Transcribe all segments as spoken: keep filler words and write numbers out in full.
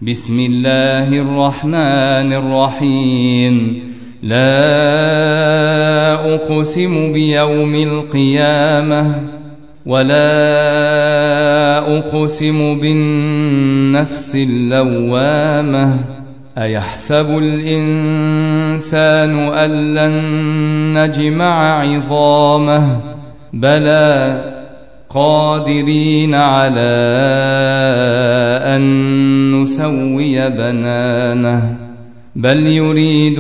بسم الله الرحمن الرحيم لا أقسم بيوم القيامة ولا أقسم بالنفس اللوامة أيحسب الإنسان أن لن نجمع عظامه بلى قادرين على أن نسوي بنانه بل يريد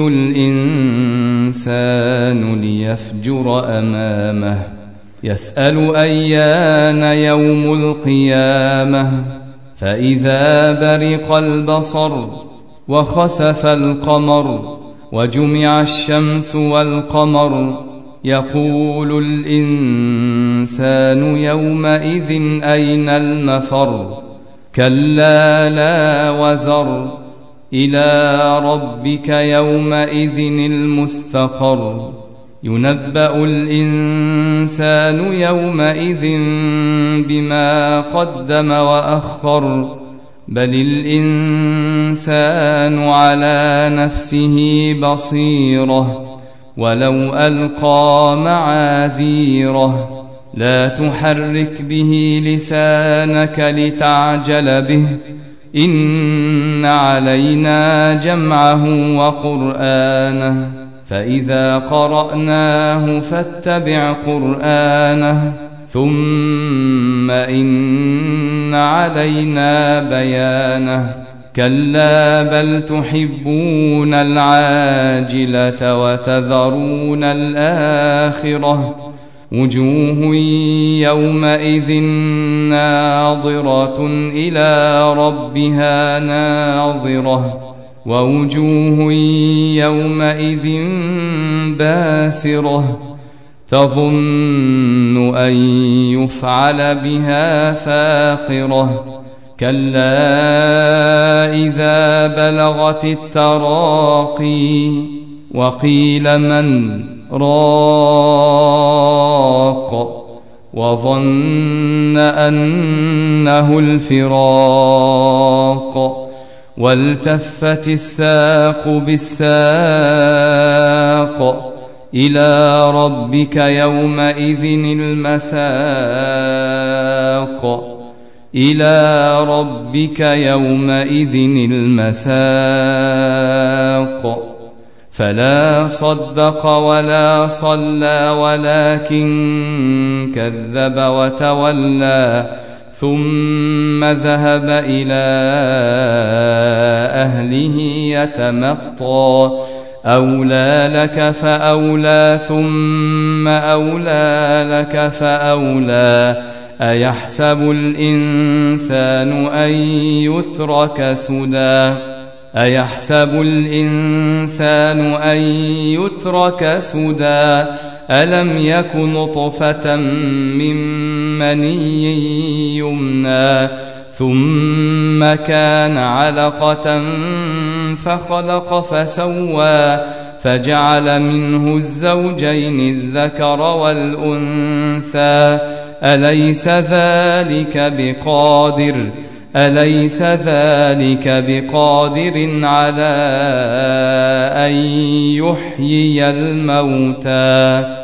الإنسان ليفجر أمامه يسأل أيان يوم القيامة فإذا برق البصر وخسف القمر وجمع الشمس والقمر يقول الإنسان يومئذ أين المفر كلا لا وزر إلى ربك يومئذ المستقر ينبأ الإنسان يومئذ بما قدم وأخر بل الإنسان على نفسه بصيرة ولو ألقى معاذيره لا تحرك به لسانك لتعجل به إن علينا جمعه وقرآنه فإذا قرأناه فاتبع قرآنه ثم إن علينا بيانه كلا بل تحبون العاجلة وتذرون الآخرة وجوه يومئذ ناظرة إلى ربها ناظرة ووجوه يومئذ باسرة تظن أن يفعل بها فاقرة كلا إذا بلغت التراقي وقيل من راق وظن أنه الفراق والتفت الساق بالساق إلى ربك يومئذ المساق إلى ربك يومئذ المساق فلا صدق ولا صلى ولكن كذب وتولى ثم ذهب إلى أهله يتمطى أولى لك فأولى ثم أولى لك فأولى أيحسب الإنسان أن يترك سدى أيحسب الإنسان أن يترك سدى ألم يك نطفة من مني يمنى ثم كان علقة فخلق فسوى فجعل منه الزوجين الذكر والأنثى أليس ذلك بقادر أليس ذلك بقادر على أن يحيي الموتى